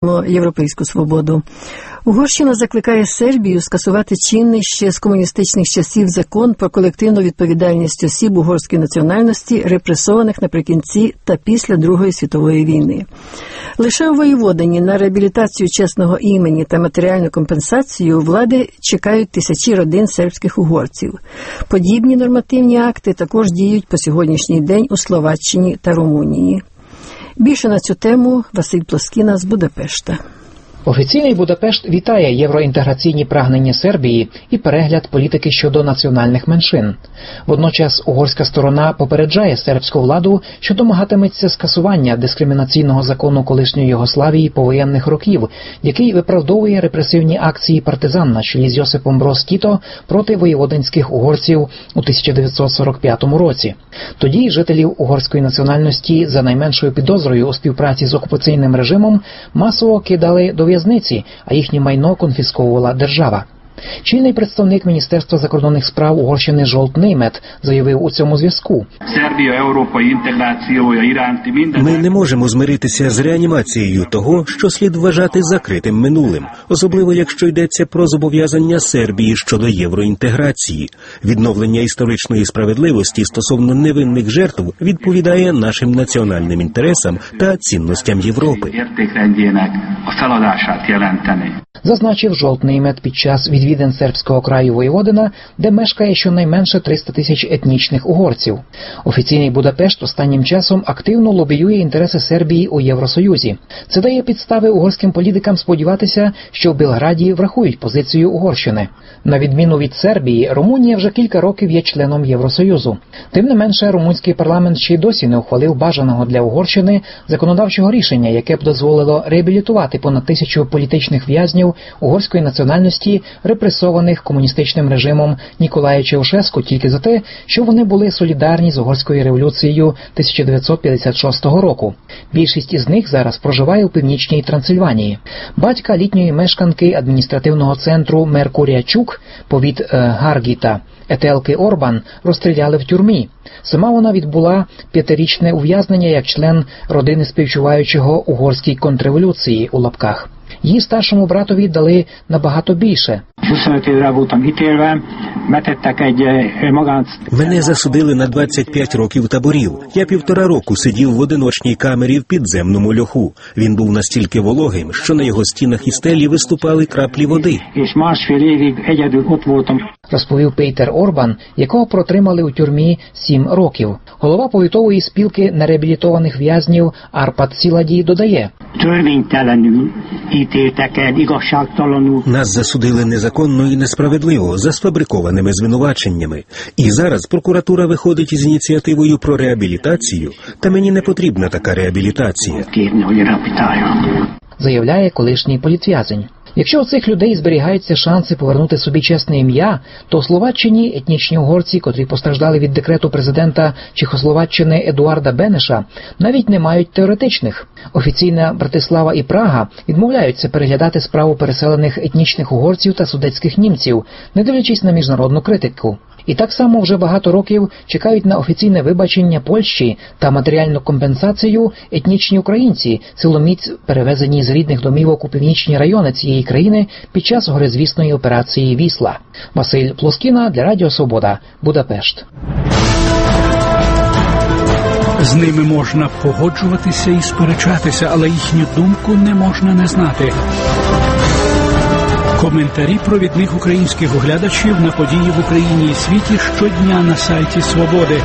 європейську свободу. Угорщина закликає Сербію скасувати чинний ще з комуністичних часів закон про колективну відповідальність осіб угорської національності, репресованих наприкінці та після Другої світової війни. Лише у Воєводині на реабілітацію чесного імені та матеріальну компенсацію влади чекають тисячі родин сербських угорців. Подібні нормативні акти також діють по сьогоднішній день у Словаччині та Румунії. Більше на цю тему Василь Плоскіна з Будапешта. Офіційний Будапешт вітає євроінтеграційні прагнення Сербії і перегляд політики щодо національних меншин. Водночас угорська сторона попереджає сербську владу, що домагатиметься скасування дискримінаційного закону колишньої Югославії повоєнних років, який виправдовує репресивні акції партизан на чолі з Йосипом Броз Тіто проти воєводинських угорців у 1945 році. Тоді жителів угорської національності за найменшою підозрою у співпраці з окупаційним режимом масово кидали до в'язниці, а їхнє майно конфісковувала держава. Чільний представник Міністерства закордонних справ Угорщини Зsolt Németh заявив у цьому зв'язку. Ми не можемо змиритися з реанімацією того, що слід вважати закритим минулим, особливо якщо йдеться про зобов'язання Сербії щодо євроінтеграції. Відновлення історичної справедливості стосовно невинних жертв відповідає нашим національним інтересам та цінностям Європи. Зазначив Zsolt Németh під час відвідин сербського краю Воєводина, де мешкає щонайменше 300 тисяч етнічних угорців. Офіційний Будапешт останнім часом активно лобіює інтереси Сербії у Євросоюзі. Це дає підстави угорським політикам сподіватися, що в Белграді врахують позицію Угорщини. На відміну від Сербії, Румунія вже кілька років є членом Євросоюзу. Тим не менше, румунський парламент ще й досі не ухвалив бажаного для Угорщини законодавчого рішення, яке б дозволило реабілітувати понад 1000 політичних в'язнів угорської національності, репресованих комуністичним режимом Ніколая Чаушеску тільки за те, що вони були солідарні з угорською революцією 1956 року. Більшість із них зараз проживає у північній Трансильванії. Батька літньої мешканки адміністративного центру Меркурія Чук, повіт Гаргіта, Етелки Орбан, розстріляли в тюрмі. Сама вона відбула 5-річне ув'язнення як член родини співчуваючого угорській контрреволюції у лапках. Її старшому братові дали набагато більше. Мене засудили на 25 років таборів. Я 1,5 року сидів в одиночній камері в підземному льоху. Він був настільки вологим, що на його стінах і стелі виступали краплі води. Розповів Пейтер Орбан, якого протримали у тюрмі 7 років. Голова повітової спілки нереабілітованих в'язнів Арпад Сіладі додає. Нас засудили незаконно і несправедливо, за сфабрикованими звинуваченнями. І зараз прокуратура виходить із ініціативою про реабілітацію, та мені не потрібна така реабілітація. Заявляє колишній політв'язень. Якщо у цих людей зберігаються шанси повернути собі чесне ім'я, то у Словаччині етнічні угорці, котрі постраждали від декрету президента Чехословаччини Едуарда Бенеша, навіть не мають теоретичних. Офіційна Братислава і Прага відмовляються переглядати справу переселених етнічних угорців та судетських німців, не дивлячись на міжнародну критику. І так само вже багато років чекають на офіційне вибачення Польщі та матеріальну компенсацію етнічні українці, силоміць перевезені з рідних домівок у північні райони цієї країни під час горизвісної операції «Вісла». Василь Плоскіна для Радіо Свобода, Будапешт. З ними можна погоджуватися і сперечатися, але їхню думку не можна не знати. Коментарі провідних українських оглядачів на події в Україні і світі щодня на сайті Свободи.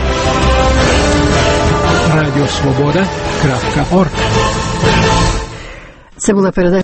Радіосвобода.орг. Це була передача